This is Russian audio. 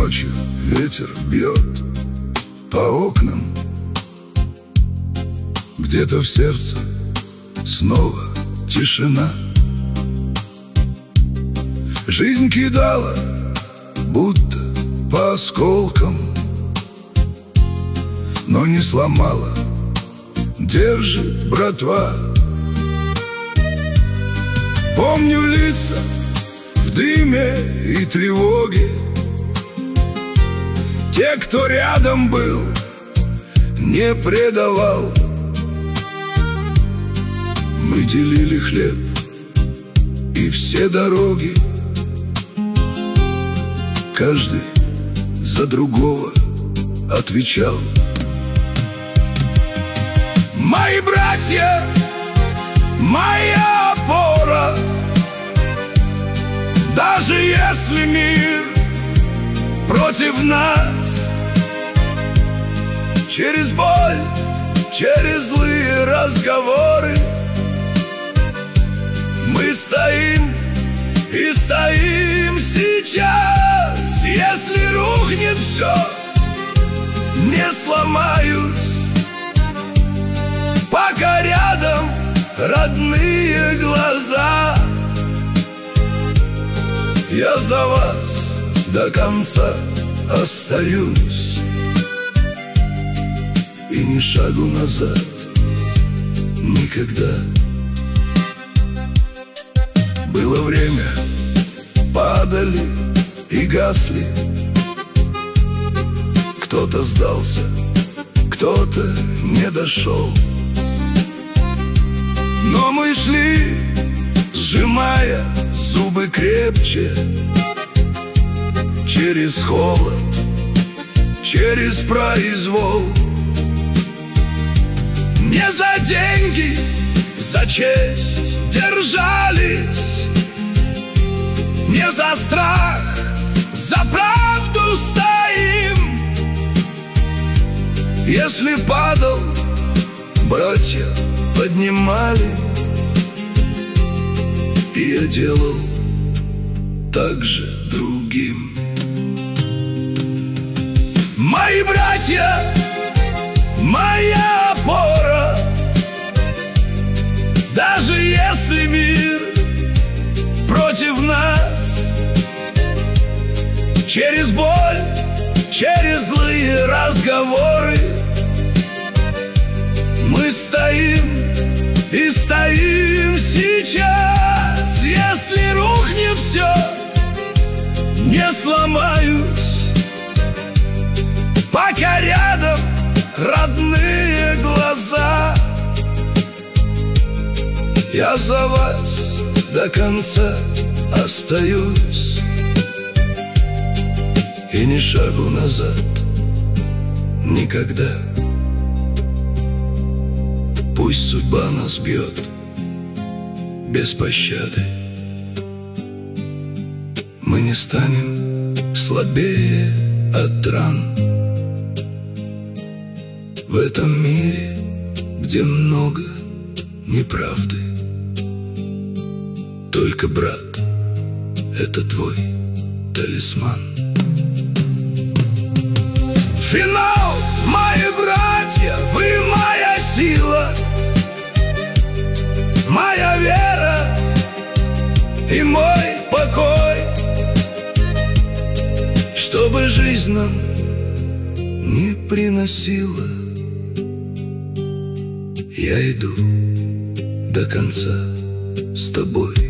Ночью ветер бьет по окнам, где-то в сердце снова тишина. Жизнь кидала, будто по осколкам, но не сломала, держит братва. Помню лица в дыме и тревоге, те, кто рядом был, не предавал. Мы делили хлеб и все дороги, каждый за другого отвечал. Мои братья, моя опора, даже если мир против нас. Через боль, через злые разговоры мы стоим и стоим сейчас. Если рухнет все, не сломаюсь, пока рядом родные глаза. Я за вас до конца остаюсь, и ни шагу назад никогда. Было время, падали и гасли, кто-то сдался, кто-то не дошел. Но мы шли, сжимая зубы крепче, через холод, через произвол. Не за деньги, за честь держались, не за страх, за правду стоим. Если падал, братья поднимали, и я делал так же другим. Мои братья, моя опора, даже если мир против нас. Через боль, через злые разговоры мы стоим и стоим сейчас. Если рухнет все, не сломаюсь, пока рядом родные глаза. Я за вас до конца остаюсь, и ни шагу назад никогда. Пусть судьба нас бьет без пощады, мы не станем слабее от ран. В этом мире, где много неправды, только брат — это твой талисман. Финал, мои братья, вы моя сила, моя вера и мой покой. Чтобы жизнь нам не приносила, я иду до конца с тобой.